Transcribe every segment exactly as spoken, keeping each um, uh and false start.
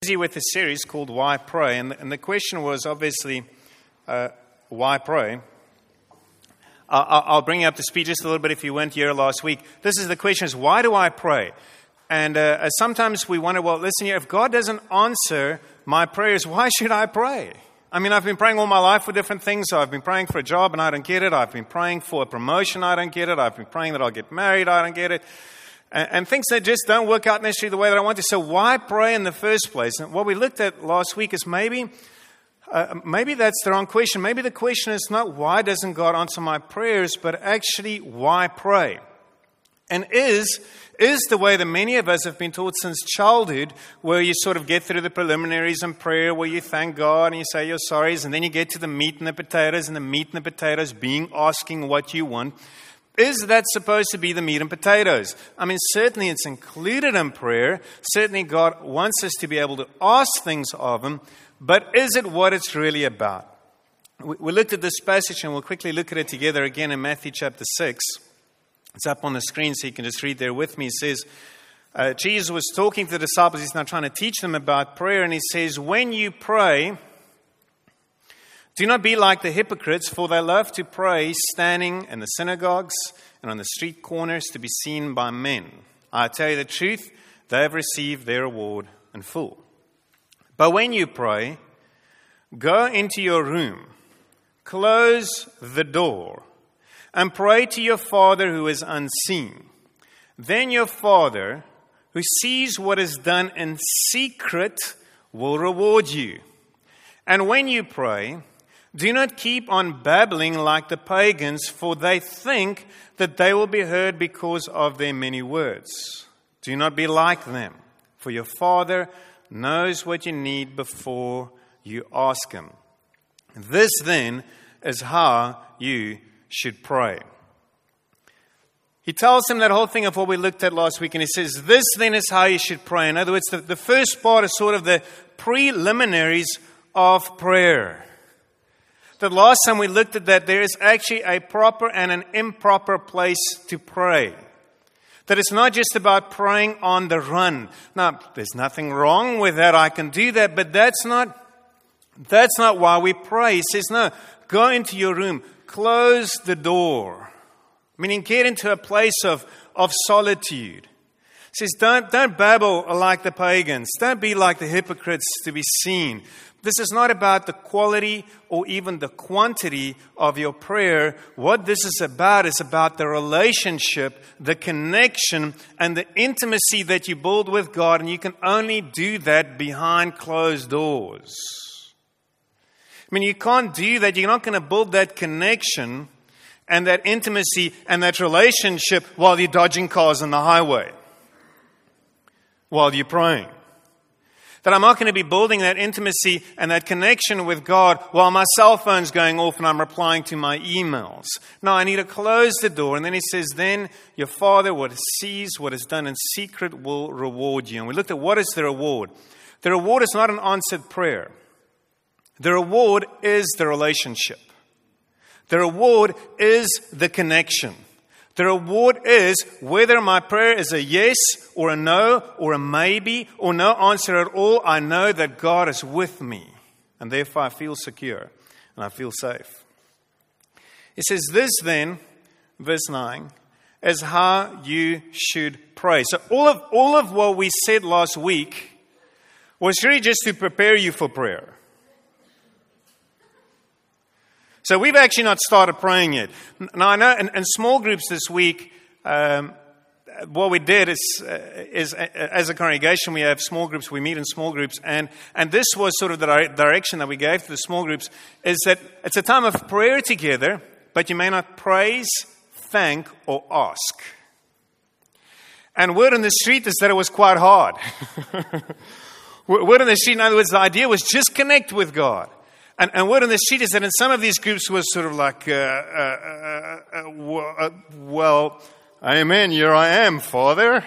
Busy with a series called Why Pray, and the, and the question was obviously, uh, why pray? I'll, I'll bring you up to speed just a little bit if you weren't here last week. This is the question: is why do I pray? And uh, sometimes we wonder, well, listen here, if God doesn't answer my prayers, why should I pray? I mean, I've been praying all my life for different things. So I've been praying for a job and I don't get it. I've been praying for a promotion, I don't get it. I've been praying that I'll get married, I don't get it. And things that just don't work out necessarily the way that I want to. So why pray in the first place? And what we looked at last week is maybe, uh, maybe that's the wrong question. Maybe the question is not why doesn't God answer my prayers, but actually why pray? And is, is the way that many of us have been taught since childhood, where you sort of get through the preliminaries in prayer, where you thank God and you say your sorries, and then you get to the meat and the potatoes, and the meat and the potatoes being asking what you want. Is that supposed to be the meat and potatoes? I mean, certainly it's included in prayer. Certainly God wants us to be able to ask things of Him. But is it what it's really about? We looked at this passage and we'll quickly look at it together again in Matthew chapter six. It's up on the screen so you can just read there with me. It says, uh, Jesus was talking to the disciples. He's now trying to teach them about prayer. And He says, when you pray, do not be like the hypocrites, for they love to pray standing in the synagogues and on the street corners to be seen by men. I tell you the truth, they have received their reward in full. But when you pray, go into your room, close the door, and pray to your Father who is unseen. Then your Father, who sees what is done in secret, will reward you. And when you pray, do not keep on babbling like the pagans, for they think that they will be heard because of their many words. Do not be like them, for your Father knows what you need before you ask Him. This then is how you should pray. He tells them that whole thing of what we looked at last week, and He says, this then is how you should pray. In other words, the, the first part is sort of the preliminaries of prayer. The last time we looked at that, there is actually a proper and an improper place to pray. That it's not just about praying on the run. Now, there's nothing wrong with that. I can do that, but that's not, that's not why we pray. He says, no, go into your room, close the door. Meaning get into a place of, of solitude. He says, don't, don't babble like the pagans. Don't be like the hypocrites to be seen. This is not about the quality or even the quantity of your prayer. What this is about is about the relationship, the connection, and the intimacy that you build with God. And you can only do that behind closed doors. I mean, you can't do that. You're not going to build that connection and that intimacy and that relationship while you're dodging cars on the highway, while you're praying. That I'm not going to be building that intimacy and that connection with God while my cell phone's going off and I'm replying to my emails. No, I need to close the door. And then He says, then your Father, what sees what is done in secret, will reward you. And we looked at what is the reward. The reward is not an answered prayer. The reward is the relationship. The reward is the connection. The reward is whether my prayer is a yes or a no or a maybe or no answer at all, I know that God is with me. And therefore I feel secure and I feel safe. It says this then, verse nine, is how you should pray. So all of, all of what we said last week was really just to prepare you for prayer. So we've actually not started praying yet. Now I know in, in small groups this week, um, what we did is, uh, is uh, as a congregation we have small groups. We meet in small groups, and and this was sort of the di- direction that we gave to the small groups. Is that it's a time of prayer together, but you may not praise, thank, or ask. And word on the street is that it was quite hard. Word on the street, in other words, the idea was just connect with God. And, and word on the street is that in some of these groups was sort of like, uh, uh, uh, uh, well, amen, here I am, Father.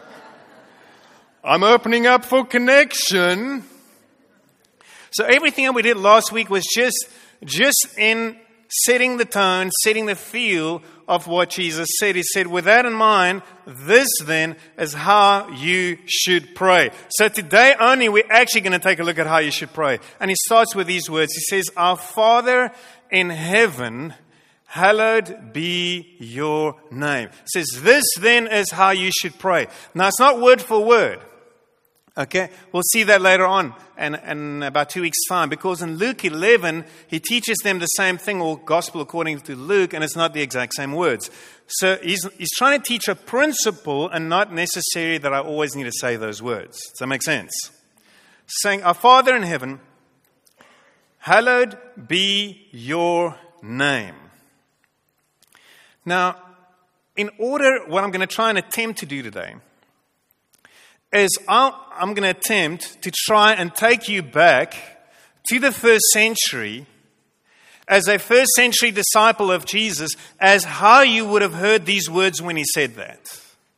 I'm opening up for connection. So everything that we did last week was just, just in setting the tone, setting the feel of what Jesus said. He said, with that in mind, this then is how you should pray. So today only, we're actually going to take a look at how you should pray. And he starts with these words. He says, Our Father in heaven, hallowed be your name. He says, this then is how you should pray. Now, it's not word for word. Okay, we'll see that later on in, in about two weeks' time, because in Luke eleven, he teaches them the same thing, or gospel according to Luke, and it's not the exact same words. So he's, he's trying to teach a principle and not necessarily that I always need to say those words. Does that make sense? Saying, Our Father in heaven, hallowed be your name. Now, in order, what I'm going to try and attempt to do today is I'll, I'm going to attempt to try and take you back to the first century as a first century disciple of Jesus, as how you would have heard these words when he said that.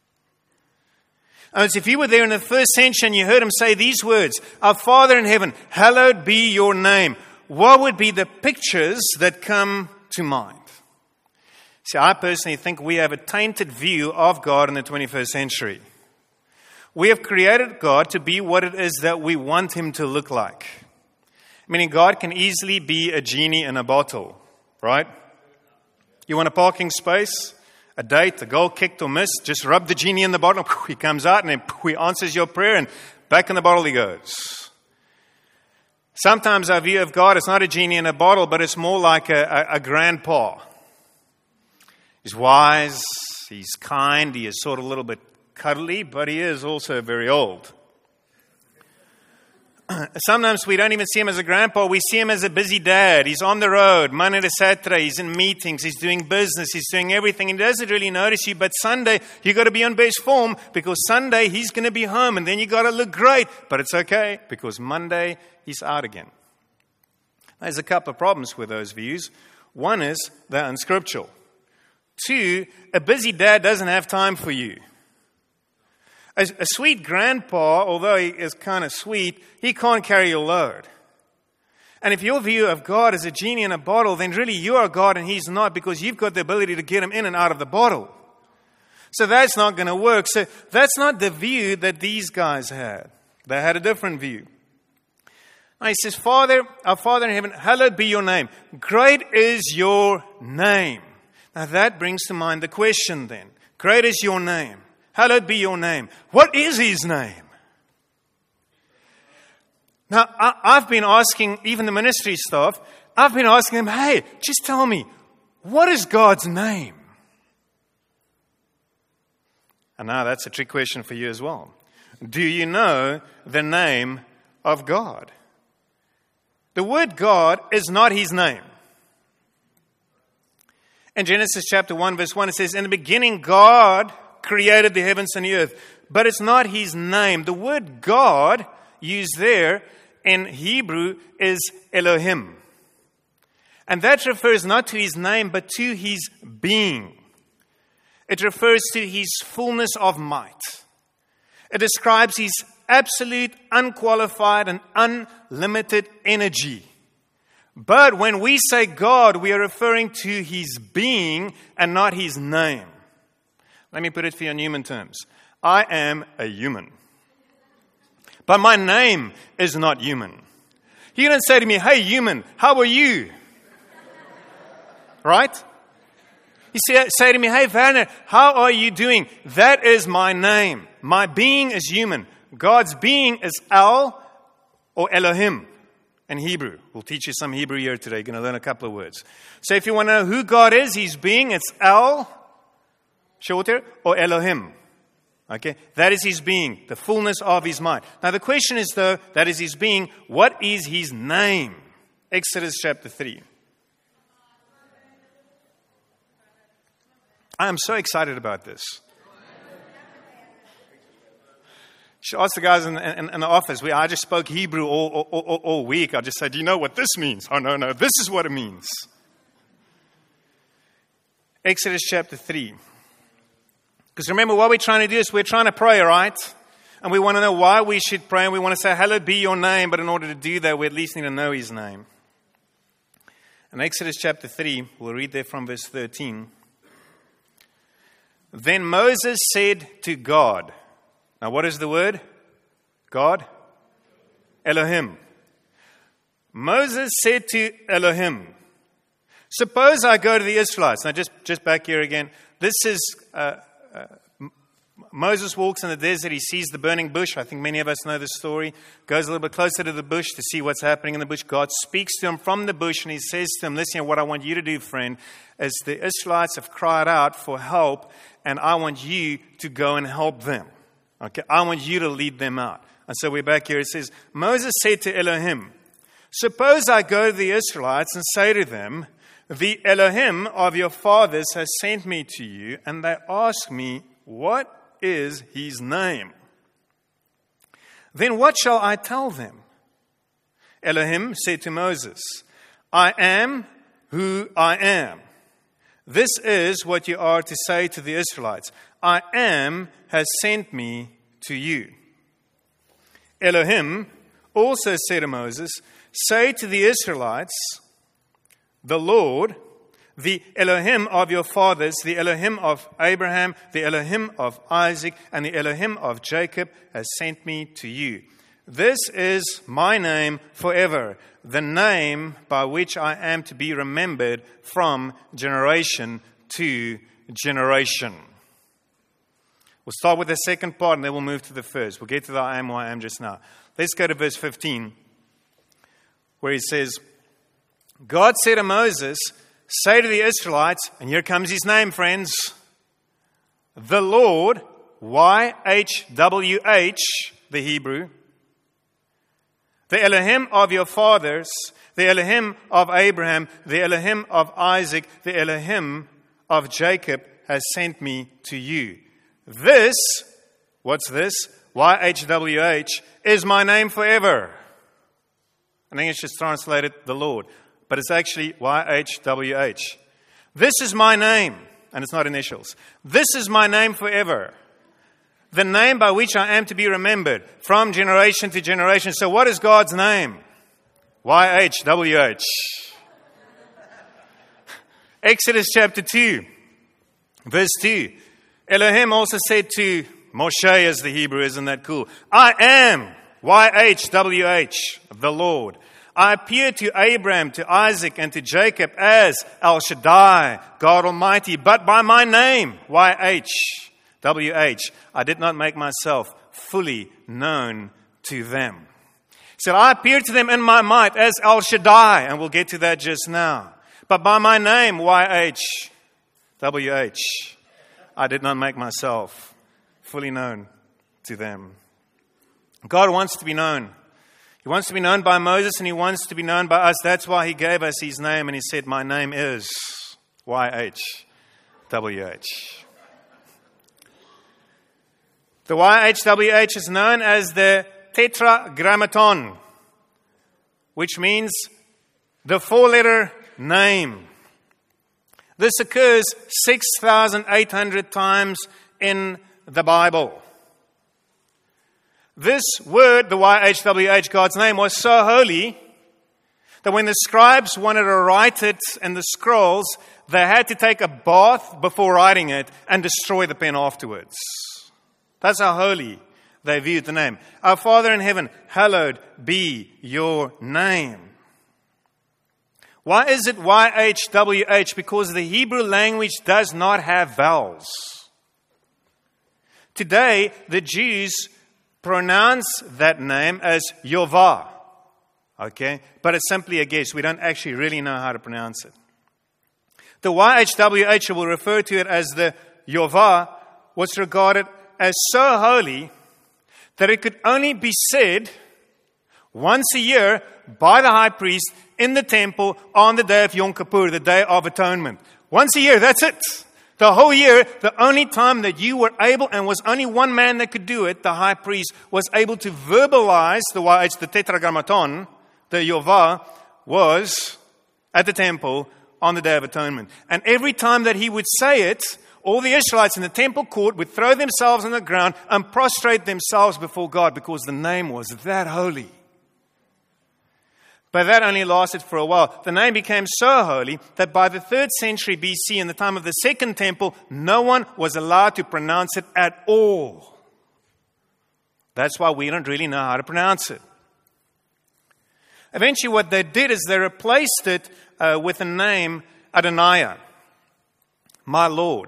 And if you were there in the first century and you heard him say these words, Our Father in heaven, hallowed be your name, what would be the pictures that come to mind? See, I personally think we have a tainted view of God in the twenty-first century. We have created God to be what it is that we want him to look like. Meaning God can easily be a genie in a bottle, right? You want a parking space, a date, a goal kicked or missed, just rub the genie in the bottle, he comes out and then he answers your prayer and back in the bottle he goes. Sometimes our view of God is not a genie in a bottle, but it's more like a, a, a grandpa. He's wise, he's kind, he is sort of a little bit cuddly, but he is also very old. Sometimes we don't even see him as a grandpa. We see him as a busy dad. He's on the road, Monday to Saturday. He's in meetings. He's doing business. He's doing everything. He doesn't really notice you. But Sunday, you got to be on best form, because Sunday he's going to be home, and then you got to look great. But it's okay, because Monday he's out again. There's a couple of problems with those views. One is they're unscriptural. Two, a busy dad doesn't have time for you. A, a sweet grandpa, although he is kind of sweet, he can't carry your load. And if your view of God is a genie in a bottle, then really you are God and he's not, because you've got the ability to get him in and out of the bottle. So that's not going to work. So that's not the view that these guys had. They had a different view. Now he says, Father, our Father in heaven, hallowed be your name. Great is your name. Now that brings to mind the question then. Great is your name. Hallowed be your name. What is his name? Now, I, I've been asking even the ministry staff, I've been asking them, hey, just tell me, what is God's name? And now that's a trick question for you as well. Do you know the name of God? The word God is not his name. In Genesis chapter one, verse one, it says, in the beginning, God created the heavens and the earth. But it's not his name. The word God used there in Hebrew is Elohim. And that refers not to his name, but to his being. It refers to his fullness of might. It describes his absolute, unqualified, and unlimited energy. But when we say God, we are referring to his being and not his name. Let me put it for you in human terms. I am a human. But my name is not human. You don't say to me, hey, human, how are you? Right? You say, say to me, hey, Werner, how are you doing? That is my name. My being is human. God's being is El or Elohim in Hebrew. We'll teach you some Hebrew here today. You're going to learn a couple of words. So if you want to know who God is, his being, it's El, shorter, or Elohim. Okay? That is his being, the fullness of his might. Now the question is though, that is his being, what is his name? Exodus chapter three. I am so excited about this. She asked the guys in, in, in the office, we, I just spoke Hebrew all, all, all, all week. I just said, do you know what this means? Oh, no, no, this is what it means. Exodus chapter three. Because remember, what we're trying to do is we're trying to pray, right? And we want to know why we should pray. And we want to say, hallowed be your name. But in order to do that, we at least need to know his name. In Exodus chapter three, we'll read there from verse thirteen. Then Moses said to God. Now what is the word? God? Elohim. Moses said to Elohim, suppose I go to the Israelites. Now just, just back here again. This is, uh, uh, Moses walks in the desert. He sees the burning bush. I think many of us know the story. Goes a little bit closer to the bush to see what's happening in the bush. God speaks to him from the bush and he says to him, listen, what I want you to do, friend, is the Israelites have cried out for help and I want you to go and help them. Okay, I want you to lead them out. And so we're back here. It says, Moses said to Elohim, suppose I go to the Israelites and say to them, the Elohim of your fathers has sent me to you, and they ask me, what is his name? Then what shall I tell them? Elohim said to Moses, I am who I am. This is what you are to say to the Israelites. I am has sent me to you. Elohim also said to Moses, say to the Israelites, the Lord, the Elohim of your fathers, the Elohim of Abraham, the Elohim of Isaac, and the Elohim of Jacob has sent me to you. This is my name forever, the name by which I am to be remembered from generation to generation. We'll start with the second part and then we'll move to the first. We'll get to the I am who I am just now. Let's go to verse fifteen, where he says, God said to Moses, say to the Israelites, and here comes his name, friends, the Lord, Y H W H, the Hebrew, the Elohim of your fathers, the Elohim of Abraham, the Elohim of Isaac, the Elohim of Jacob has sent me to you. This, what's this? Y H W H is my name forever. In English it's translated the Lord, but it's actually Y H W H. This is my name, and it's not initials. This is my name forever. The name by which I am to be remembered from generation to generation. So what is God's name? Y H W H. Exodus chapter two, verse two. Elohim also said to Moshe, as the Hebrew, isn't that cool? I am, Y H W H, the Lord. I appeared to Abraham, to Isaac, and to Jacob as El Shaddai, God Almighty, but by my name, Y H W H, I did not make myself fully known to them. He said, I appeared to them in my might as El Shaddai, and we'll get to that just now. But by my name, Y H W H, I did not make myself fully known to them. God wants to be known. He wants to be known by Moses and he wants to be known by us. That's why he gave us his name and he said, my name is Y H W H. The Y H W H is known as the Tetragrammaton, which means the four-letter name. This occurs six thousand eight hundred times in the Bible. This word, the Y H W H, God's name, was so holy that when the scribes wanted to write it in the scrolls, they had to take a bath before writing it and destroy the pen afterwards. That's how holy they viewed the name. Our Father in heaven, hallowed be your name. Why is it Y H W H? Because the Hebrew language does not have vowels. Today, the Jews pronounce that name as Yehovah. Okay? But it's simply a guess. We don't actually really know how to pronounce it. The Y H W H will refer to it as the Yehovah, was regarded as so holy that it could only be said once a year by the high priest in the temple on the day of Yom Kippur, the Day of Atonement. Once a year, that's it. The whole year, the only time that you were able, and was only one man that could do it, the high priest, was able to verbalize the Y H, the Tetragrammaton, the Yehovah, was at the temple on the Day of Atonement. And every time that he would say it, all the Israelites in the temple court would throw themselves on the ground and prostrate themselves before God because the name was that holy. But that only lasted for a while. The name became so holy that by the third century B C, in the time of the Second Temple, no one was allowed to pronounce it at all. That's why we don't really know how to pronounce it. Eventually what they did is they replaced it uh, with the name Adonai, my Lord.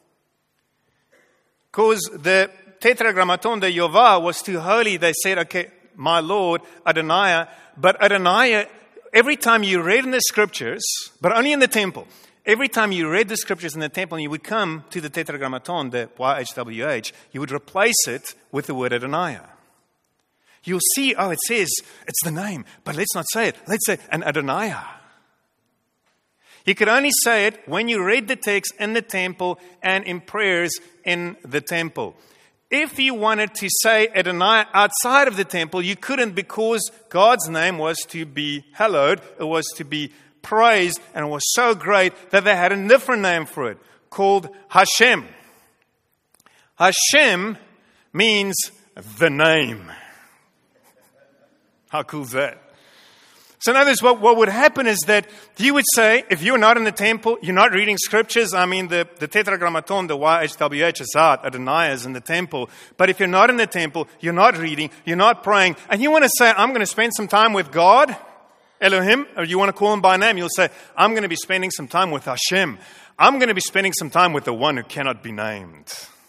Because the Tetragrammaton de Yehovah was too holy, they said, okay, my Lord, Adonai. But Adonai, every time you read in the scriptures, but only in the temple, every time you read the scriptures in the temple and you would come to the Tetragrammaton, the Y H W H, you would replace it with the word Adonai. You'll see, oh, it says, it's the name, but let's not say it. Let's say an Adonai. You could only say it when you read the text in the temple and in prayers in the temple. If you wanted to say Adonai outside of the temple, you couldn't, because God's name was to be hallowed, it was to be praised, and it was so great that they had a different name for it, called Hashem. Hashem means the name. How cool is that? So in other words, what, what would happen is that you would say, if you're not in the temple, you're not reading scriptures. I mean, the, the Tetragrammaton, the Y H W H is out, Adonai is in the temple. But if you're not in the temple, you're not reading, you're not praying, and you want to say, I'm going to spend some time with God, Elohim, or you want to call him by name, you'll say, I'm going to be spending some time with Hashem. I'm going to be spending some time with the one who cannot be named.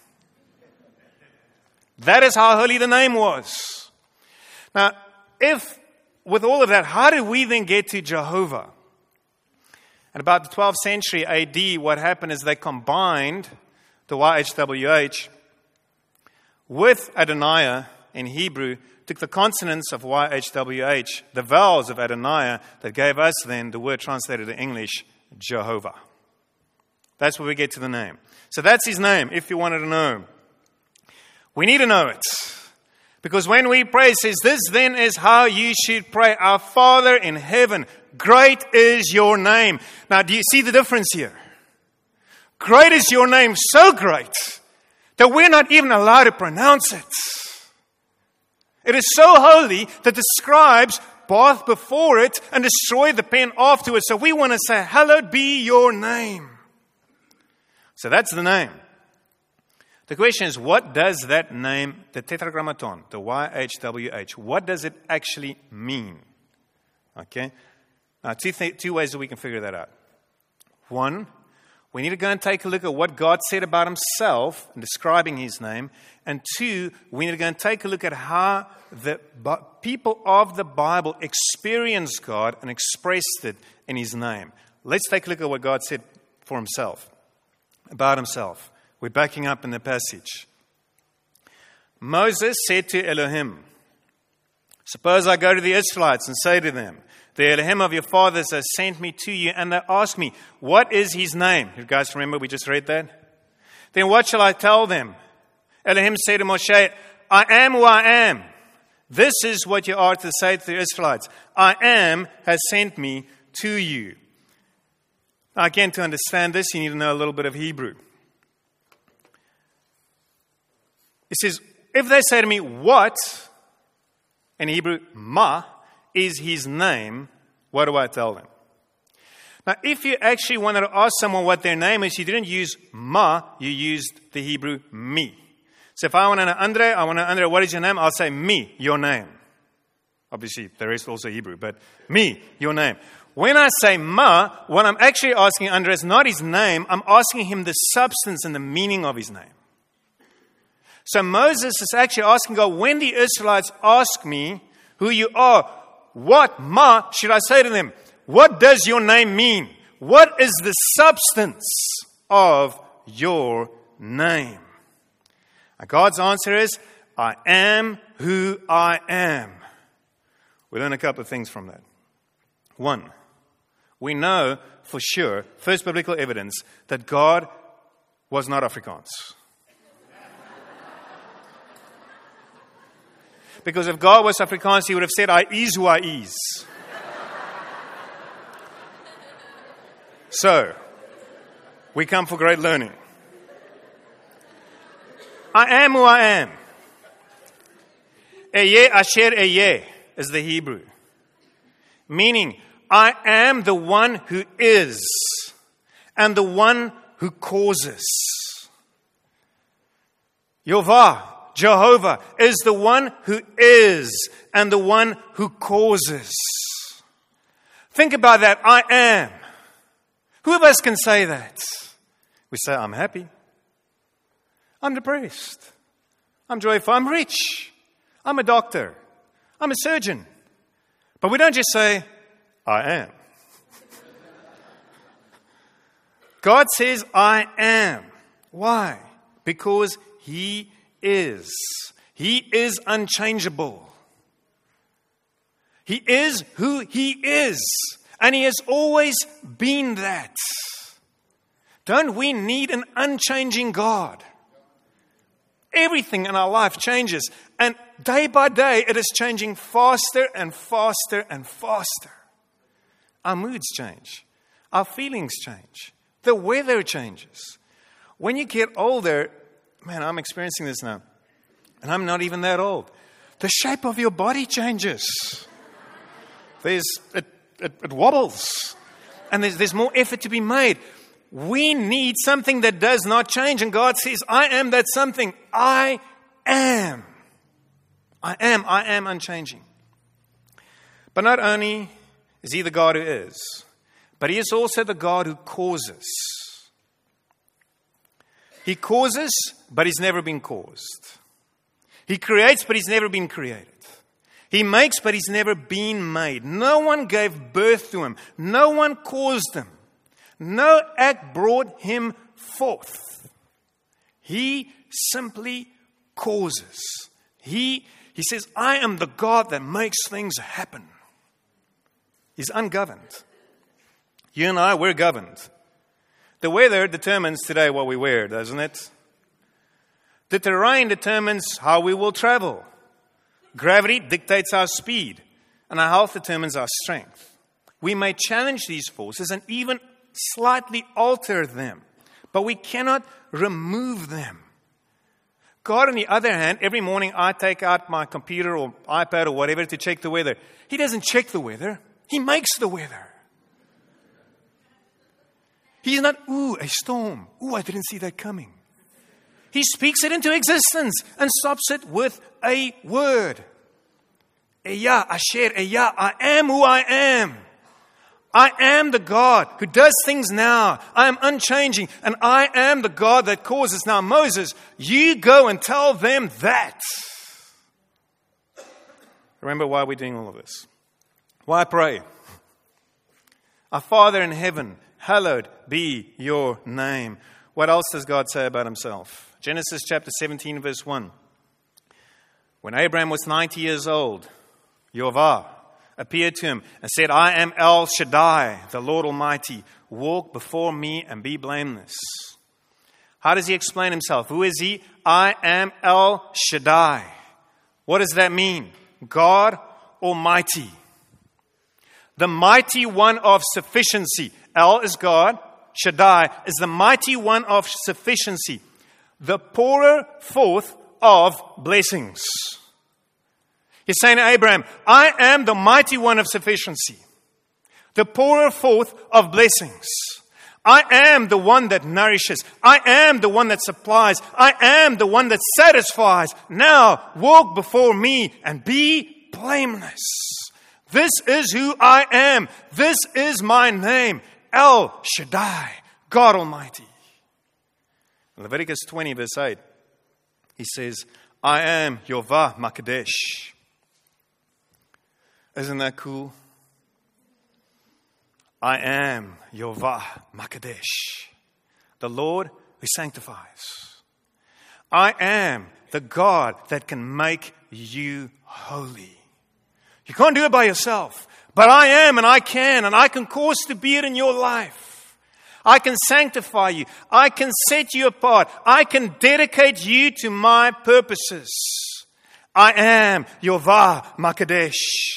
That is how holy the name was. Now, if with all of that, how did we then get to Jehovah? At about the twelfth century A D, what happened is they combined the Y H W H with Adonai in Hebrew, took the consonants of Y H W H, the vowels of Adonai, that gave us then the word translated in English, Jehovah. That's where we get to the name. So that's his name, if you wanted to know. We need to know it. Because when we pray, it says, this then is how you should pray. Our Father in heaven, great is your name. Now, do you see the difference here? Great is your name, so great that we're not even allowed to pronounce it. It is so holy that the scribes bath before it and destroy the pen afterwards. So we want to say, hallowed be your name. So that's the name. The question is, what does that name, the Tetragrammaton, the Y H W H, what does it actually mean? Okay? Now, two, th- two ways that we can figure that out. One, we need to go and take a look at what God said about himself in describing his name. And two, we need to go and take a look at how the b- people of the Bible experienced God and expressed it in his name. Let's take a look at what God said for himself, about himself. We're backing up in the passage. Moses said to Elohim, suppose I go to the Israelites and say to them, the Elohim of your fathers has sent me to you, and they ask me, what is his name? You guys remember we just read that? Then what shall I tell them? Elohim said to Moshe, I am who I am. This is what you are to say to the Israelites. I am has sent me to you. Now again, to understand this, you need to know a little bit of Hebrew. It says, if they say to me, what, in Hebrew, ma, is his name, what do I tell them? Now, if you actually wanted to ask someone what their name is, you didn't use ma, you used the Hebrew me. So if I want to know Andre, I want to know Andre, what is your name? I'll say me, your name. Obviously, the rest also Hebrew, but me, your name. When I say ma, what I'm actually asking Andre is not his name, I'm asking him the substance and the meaning of his name. So Moses is actually asking God, when the Israelites ask me who you are, what, ma, should I say to them? What does your name mean? What is the substance of your name? And God's answer is, I am who I am. We learn a couple of things from that. One, we know for sure, first biblical evidence, that God was not Afrikaans. Because if God was Afrikaans, he would have said, I is who I is. So, we come for great learning. I am who I am. Eye asher eye is the Hebrew. Meaning, I am the one who is and the one who causes. Yehovah, Jehovah, is the one who is and the one who causes. Think about that. I am. Who of us can say that? We say, I'm happy. I'm depressed. I'm joyful. I'm rich. I'm a doctor. I'm a surgeon. But we don't just say, I am. God says, I am. Why? Because He is. He is unchangeable. He is who He is. And He has always been that. Don't we need an unchanging God? Everything in our life changes. And day by day, it is changing faster and faster and faster. Our moods change. Our feelings change. The weather changes. When you get older, man, I'm experiencing this now. And I'm not even that old. The shape of your body changes. There's, it, it, it wobbles. And there's, there's more effort to be made. We need something that does not change. And God says, I am that something. I am. I am. I am unchanging. But not only is He the God who is, but He is also the God who causes. He causes, but He's never been caused. He creates, but He's never been created. He makes, but He's never been made. No one gave birth to Him. No one caused Him. No act brought Him forth. He simply causes. He, he says, I am the God that makes things happen. He's ungoverned. You and I, we're governed. The weather determines today what we wear, doesn't it? The terrain determines how we will travel. Gravity dictates our speed, and our health determines our strength. We may challenge these forces and even slightly alter them, but we cannot remove them. God, on the other hand, every morning I take out my computer or iPad or whatever to check the weather. He doesn't check the weather. He makes the weather. He's not, ooh, a storm. Ooh, I didn't see that coming. He speaks it into existence and stops it with a word. Eya, Asher, Eya, I am who I am. I am the God who does things now. I am unchanging. And I am the God that causes. Now, Moses, you go and tell them that. Remember why we're doing all of this. Why pray? Our Father in heaven, hallowed be your name. What else does God say about Himself? Genesis chapter seventeen, verse one. When Abraham was ninety years old, Yehovah appeared to him and said, I am El Shaddai, the Lord Almighty. Walk before me and be blameless. How does He explain Himself? Who is He? I am El Shaddai. What does that mean? God Almighty. The mighty one of sufficiency. El is God. Shaddai is the mighty one of sufficiency. The pourer forth of blessings. He's saying to Abraham, I am the mighty one of sufficiency. The pourer forth of blessings. I am the one that nourishes. I am the one that supplies. I am the one that satisfies. Now walk before me and be blameless. This is who I am. This is my name. El Shaddai, God Almighty. In Leviticus twenty, verse eight, He says, I am Yehovah Makadesh. Isn't that cool? I am Yehovah Makadesh, the Lord who sanctifies. I am the God that can make you holy. You can't do it by yourself, but I am and I can, and I can cause to be it in your life. I can sanctify you. I can set you apart. I can dedicate you to my purposes. I am Yehovah Makadesh.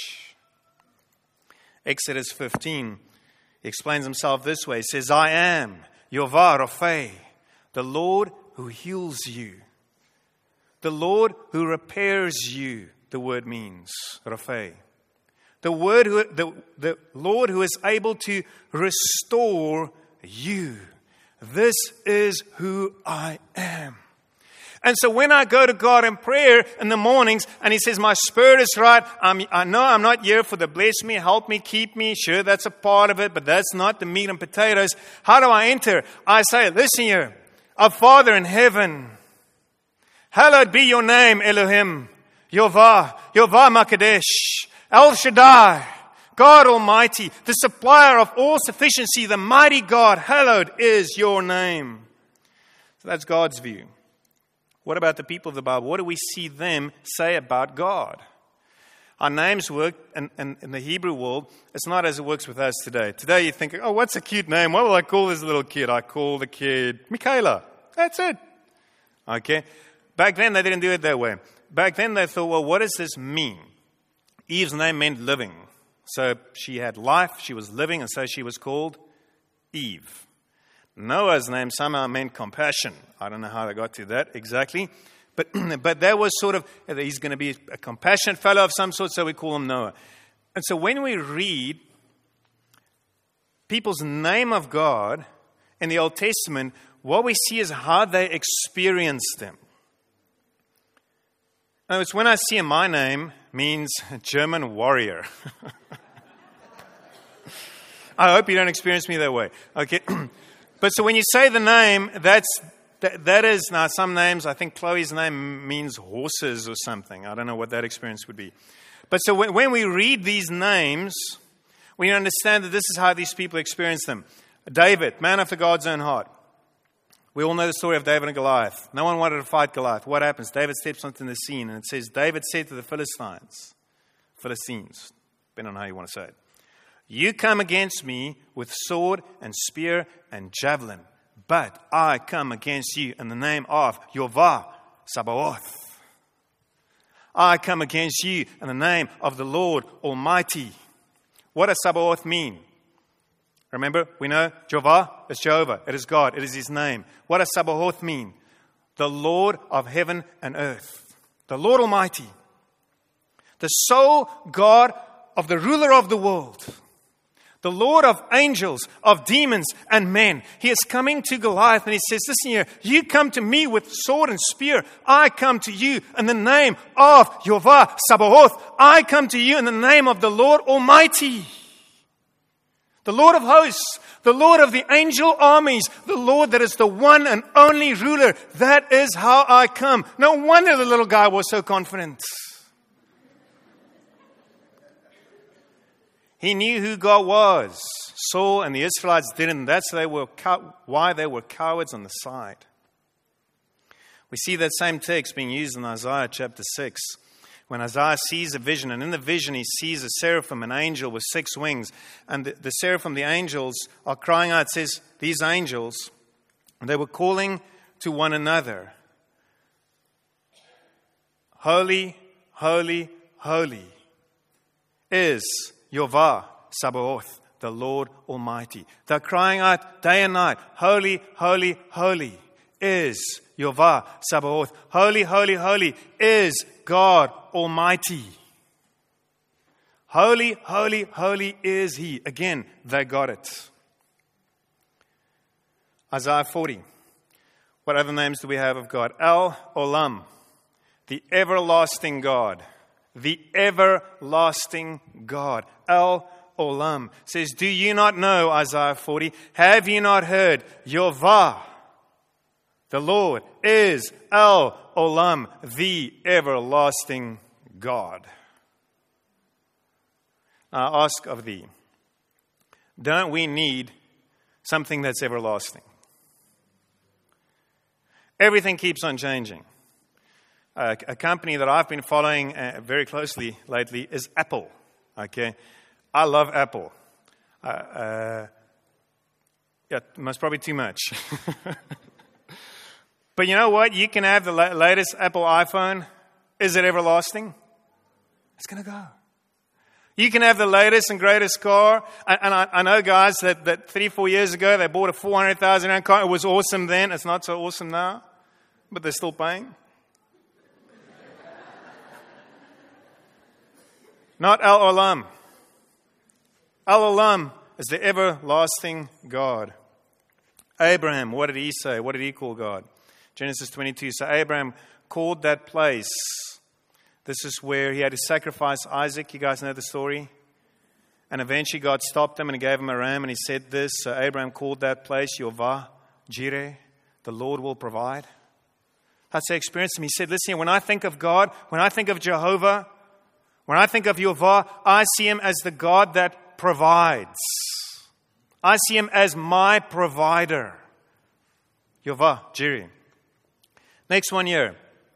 Exodus fifteen, He explains Himself this way. He says, I am Yehovah Rapha, the Lord who heals you. The Lord who repairs you, the word means, Rapha. The word, who, the, the Lord who is able to restore you. This is who I am. And so when I go to God in prayer in the mornings and He says, my spirit is right, I'm, I know I'm not here for the bless me, help me, keep me. Sure, that's a part of it, but that's not the meat and potatoes. How do I enter? I say, listen here, our Father in heaven, hallowed be your name, Elohim, Yovah, Yovah Makadesh, El Shaddai, God Almighty, the supplier of all sufficiency, the mighty God, hallowed is your name. So that's God's view. What about the people of the Bible? What do we see them say about God? Our names work in, in, in the Hebrew world. It's not as it works with us today. Today you think, oh, what's a cute name? What will I call this little kid? I call the kid Michaela. That's it. Okay. Back then they didn't do it that way. Back then they thought, well, what does this mean? Eve's name meant living. So she had life, she was living, and so she was called Eve. Noah's name somehow meant compassion. I don't know how they got to that exactly. But but that was sort of, he's going to be a compassionate fellow of some sort, so we call him Noah. And so when we read people's name of God in the Old Testament, what we see is how they experienced them. In other words, when I see my name means German warrior. I hope you don't experience me that way. Okay. But so when you say the name, that's that, that is, now some names, I think Chloe's name means horses or something. I don't know what that experience would be. But so when, when we read these names, we understand that this is how these people experience them. David, man after God's own heart. We all know the story of David and Goliath. No one wanted to fight Goliath. What happens? David steps onto the scene and it says, David said to the Philistines, Philistines, depending on how you want to say it, you come against me with sword and spear and javelin, but I come against you in the name of Yovah Sabaoth. I come against you in the name of the Lord Almighty. What does Sabaoth mean? Remember, we know Jehovah is Jehovah. It is God. It is His name. What does Sabaoth mean? The Lord of heaven and earth. The Lord Almighty. The sole God of the ruler of the world. The Lord of angels, of demons and men. He is coming to Goliath and he says, listen here, you come to me with sword and spear. I come to you in the name of Yovah Sabaoth. I come to you in the name of the Lord Almighty. The Lord of hosts, the Lord of the angel armies, the Lord that is the one and only ruler. That is how I come. No wonder the little guy was so confident. He knew who God was. Saul and the Israelites didn't. That's they were why they were cowards on the side. We see that same text being used in Isaiah chapter six. When Isaiah sees a vision, and in the vision he sees a seraphim, an angel with six wings. And the, the seraphim, the angels, are crying out. It says, these angels, they were calling to one another. Holy, holy, holy is Yovah Sabaoth, the Lord Almighty. They're crying out day and night, holy, holy, holy is Yovah Sabaoth. Holy, holy, holy is God Almighty. Holy, holy, holy is He. Again, they got it. Isaiah forty. What other names do we have of God? El Olam, the everlasting God. The everlasting God. El Olam says, do you not know, Isaiah forty, have you not heard, Yovah, the Lord, is El Olam, the everlasting God. I ask of thee, don't we need something that's everlasting? Everything keeps on changing. Uh, a company that I've been following uh, very closely lately is Apple. Okay, I love Apple. Uh, uh, yeah, most probably too much. But you know what? You can have the la- latest Apple iPhone. Is it everlasting? It's going to go. You can have the latest and greatest car. And, and I, I know guys that, that three, four years ago, they bought a four hundred thousand dollars car. It was awesome then. It's not so awesome now. But they're still paying. Not El Olam. El-Olam is the everlasting God. Abraham, what did he say? What did he call God? Genesis twenty-two. So Abraham called that place. This is where he had to sacrifice Isaac. You guys know the story? And eventually God stopped him and he gave him a ram and he said this. So Abraham called that place Yehovah Jireh. The Lord will provide. That's the experience. He said, listen, when I think of God, when I think of Jehovah, when I think of Yehovah, I see him as the God that provides. I see him as my provider. Yehovah Jireh. Next one year.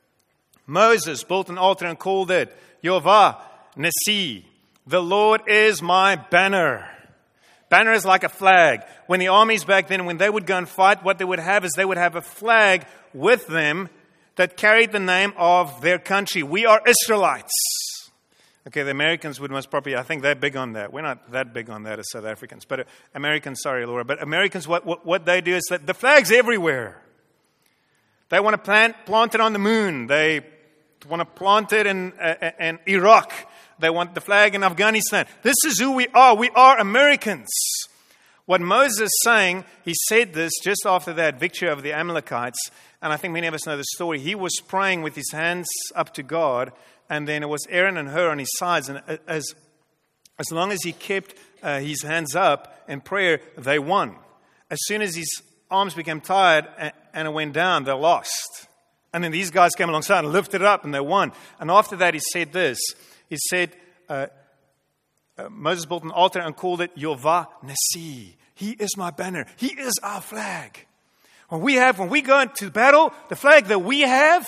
Moses built an altar and called it Yehovah Nissi. The Lord is my banner. Banner is like a flag. When the armies back then, when they would go and fight, what they would have is they would have a flag with them that carried the name of their country. We are Israelites. Okay, the Americans would most probably, I think they're big on that. We're not that big on that as South Africans. But Americans, sorry, Laura, but Americans, what, what, what they do is that the flag's everywhere. They want to plant, plant it on the moon. They want to plant it in, uh, in Iraq. They want the flag in Afghanistan. This is who we are. We are Americans. What Moses is saying, he said this just after that victory over the Amalekites. And I think many of us know the story. He was praying with his hands up to God. And then it was Aaron and Hur on his sides. And as, as long as he kept uh, his hands up in prayer, they won. As soon as his arms became tired and, and it went down, they lost. And then these guys came alongside and lifted it up and they won. And after that, he said this. He said, uh, uh, Moses built an altar and called it Yehovah Nissi. He is my banner. He is our flag. When we have, when we go into battle, the flag that we have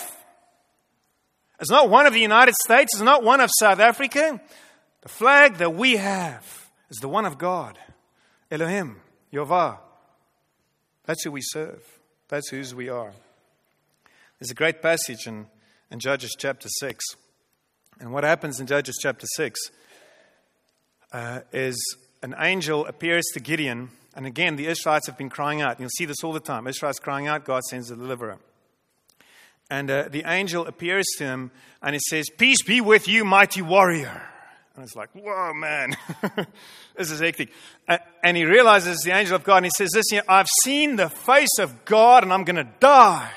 is not one of the United States. It's not one of South Africa. The flag that we have is the one of God. Elohim, Yehovah. That's who we serve. That's whose we are. There's a great passage in, in Judges chapter six. And what happens in Judges chapter six uh, is an angel appears to Gideon. And again, the Israelites have been crying out. You'll see this all the time. Israelites crying out, God sends a deliverer. And uh, the angel appears to him and he says, peace be with you, mighty warrior. And it's like, whoa, man, this is hectic. Uh, and he realizes the angel of God and he says, listen, I've seen the face of God and I'm going to die.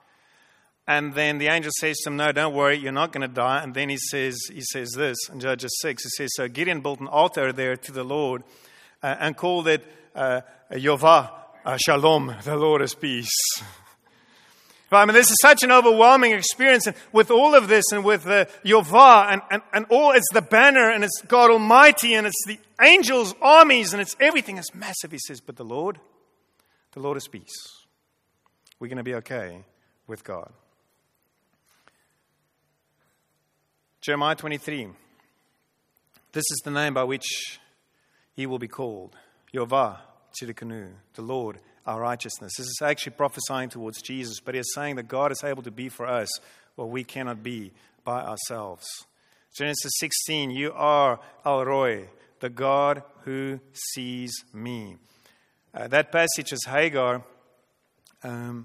And then the angel says to him, no, don't worry, you're not going to die. And then he says he says this in Judges six. He says, so Gideon built an altar there to the Lord uh, and called it uh, Yehovah uh, Shalom, the Lord is peace. I mean, this is such an overwhelming experience. And with all of this and with uh, Yehovah and, and, and all, it's the banner and it's God Almighty and it's the angels, armies, and it's everything. It's massive. He says, but the Lord, the Lord is peace. We're going to be okay with God. Jeremiah twenty-three. This is the name by which he will be called. Yehovah Tsidkenu, the Lord, our righteousness. This is actually prophesying towards Jesus, but he's saying that God is able to be for us what we cannot be by ourselves. Genesis sixteen, you are El Roi, the God who sees me. Uh, that passage is Hagar. Um,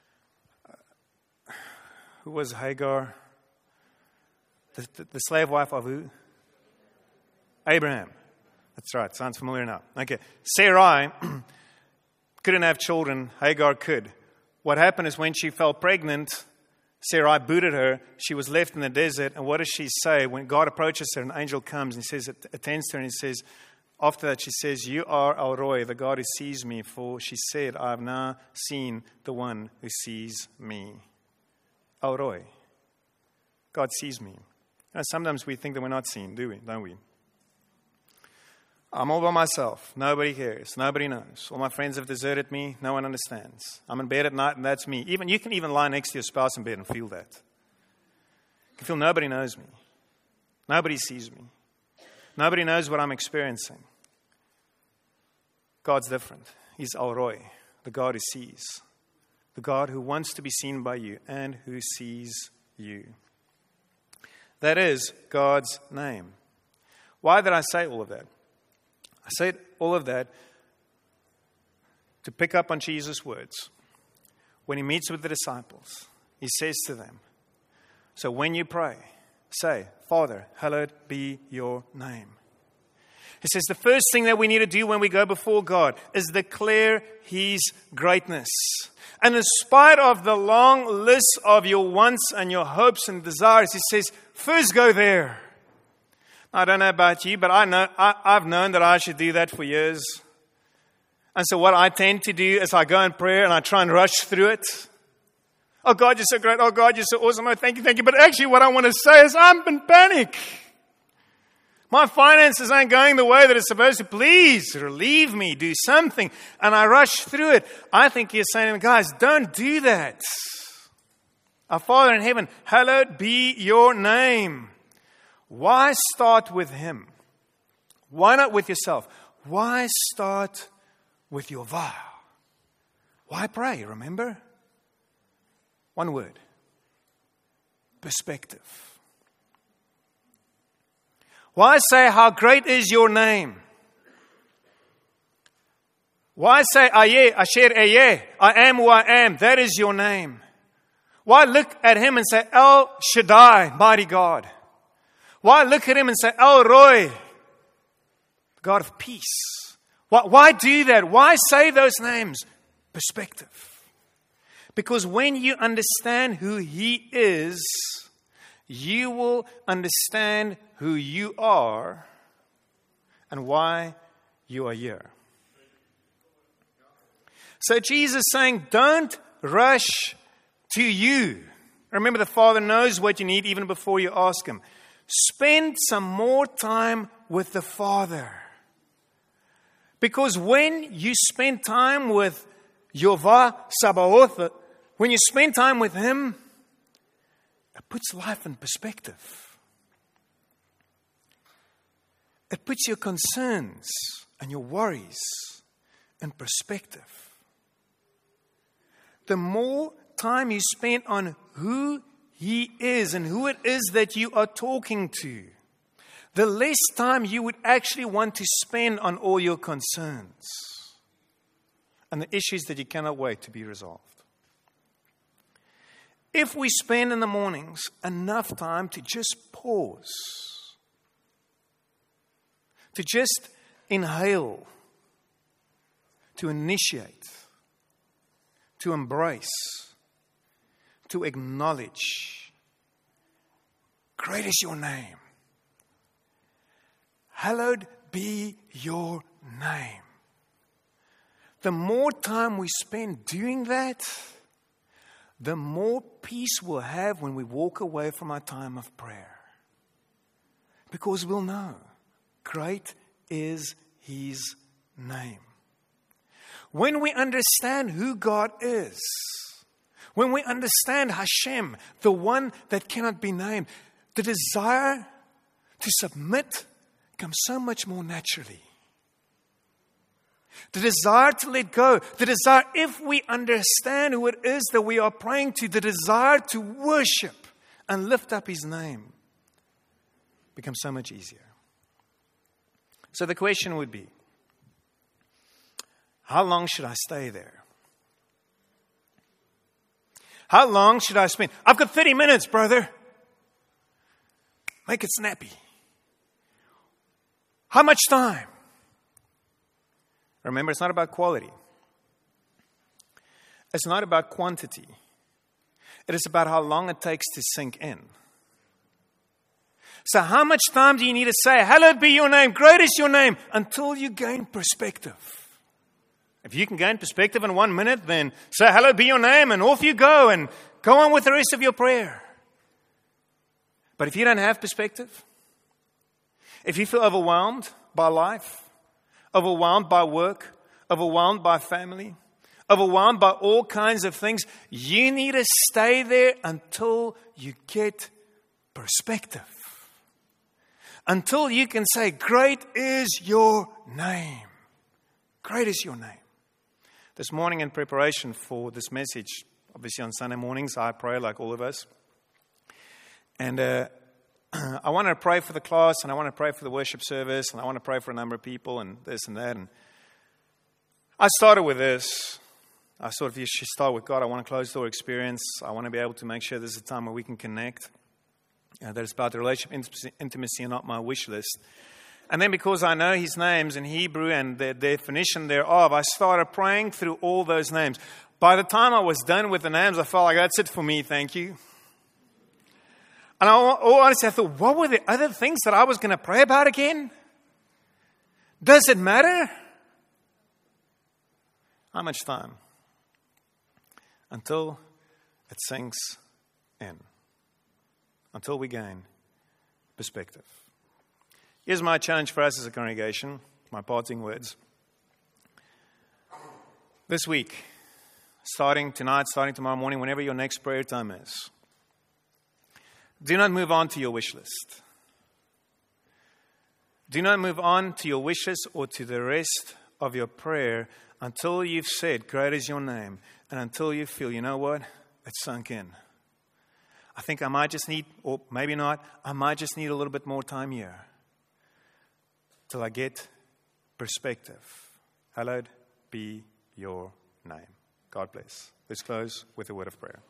who was Hagar? The, the, the slave wife of who? Abraham. That's right. Sounds familiar now. Okay. Sarai couldn't have children. Hagar could. What happened is when she fell pregnant, Sarai booted her. She was left in the desert. And what does she say? When God approaches her, an angel comes and he says, attends to her and he says, after that she says, you are El Roi, the God who sees me. For she said, I have now seen the one who sees me. El Roi. God sees me. You know, sometimes we think that we're not seen, do we? Don't we? I'm all by myself. Nobody cares. Nobody knows. All my friends have deserted me. No one understands. I'm in bed at night and that's me. Even you can even lie next to your spouse in bed and feel that. You can feel nobody knows me. Nobody sees me. Nobody knows what I'm experiencing. God's different. He's El Roi, the God who sees. The God who wants to be seen by you and who sees you. That is God's name. Why did I say all of that? I said all of that to pick up on Jesus' words. When he meets with the disciples, he says to them, so when you pray, say, Father, hallowed be your name. He says the first thing that we need to do when we go before God is declare His greatness. And in spite of the long list of your wants and your hopes and desires, He says, first go there. I don't know about you, but I know, I, I've known that I should do that for years. And so what I tend to do is I go in prayer and I try and rush through it. Oh God, you're so great. Oh God, you're so awesome. Oh, thank you, thank you. But actually what I want to say is I'm in panic. My finances aren't going the way that it's supposed to. Please relieve me. Do something. And I rush through it. I think He's saying to me, guys, don't do that. Our Father in heaven, hallowed be your name. Why start with Him? Why not with yourself? Why start with your vow? Why pray? Remember? One word. Perspective. Why say, how great is your name? Why say, Ayeh, Asher Ayeh, I am who I am. That is your name. Why look at Him and say, El Shaddai, mighty God? Why look at Him and say, El Roi, God of peace? Why, why do that? Why say those names? Perspective. Because when you understand who He is, you will understand who you are and why you are here. So Jesus is saying, don't rush to you. Remember, the Father knows what you need even before you ask Him. Spend some more time with the Father. Because when you spend time with Yehovah Sabaoth, when you spend time with Him, it puts life in perspective. It puts your concerns and your worries in perspective. The more time you spend on who He is and who it is that you are talking to, the less time you would actually want to spend on all your concerns and the issues that you cannot wait to be resolved. If we spend in the mornings enough time to just pause, to just inhale, to initiate, to embrace, to acknowledge, great is your name. Hallowed be your name. The more time we spend doing that, the more peace we'll have when we walk away from our time of prayer. Because we'll know, great is His name. When we understand who God is, when we understand Hashem, the one that cannot be named, the desire to submit comes so much more naturally. The desire to let go, the desire, if we understand who it is that we are praying to, the desire to worship and lift up His name becomes so much easier. So the question would be, how long should I stay there? How long should I spend? I've got thirty minutes, brother. Make it snappy. How much time? Remember, it's not about quality. It's not about quantity. It is about how long it takes to sink in. So how much time do you need to say, hallowed be your name, great is your name, until you gain perspective? If you can gain perspective in one minute, then say, hallowed be your name, and off you go, and go on with the rest of your prayer. But if you don't have perspective, if you feel overwhelmed by life, overwhelmed by work, overwhelmed by family, overwhelmed by all kinds of things, you need to stay there until you get perspective. Until you can say, great is your name. Great is your name. This morning in preparation for this message, obviously on Sunday mornings, I pray like all of us. And uh, I want to pray for the class, and I want to pray for the worship service, and I want to pray for a number of people, and this and that. And I started with this. I thought if you should start with God, I want a closed door experience. I want to be able to make sure this is a time where we can connect. Uh, that it's about the relationship intimacy, intimacy and not my wish list. And then because I know his names in Hebrew and the definition thereof, I started praying through all those names. By the time I was done with the names, I felt like, that's it for me, thank you. And I, all honestly, I thought, what were the other things that I was going to pray about again? Does it matter? How much time? Until it sinks in. Until we gain perspective. Here's my challenge for us as a congregation, my parting words. This week, starting tonight, starting tomorrow morning, whenever your next prayer time is, do not move on to your wish list. Do not move on to your wishes or to the rest of your prayer until you've said, great is your name, and until you feel, you know what, it's sunk in. I think I might just need, or maybe not, I might just need a little bit more time here till I get perspective. Hallowed be your name. God bless. Let's close with a word of prayer.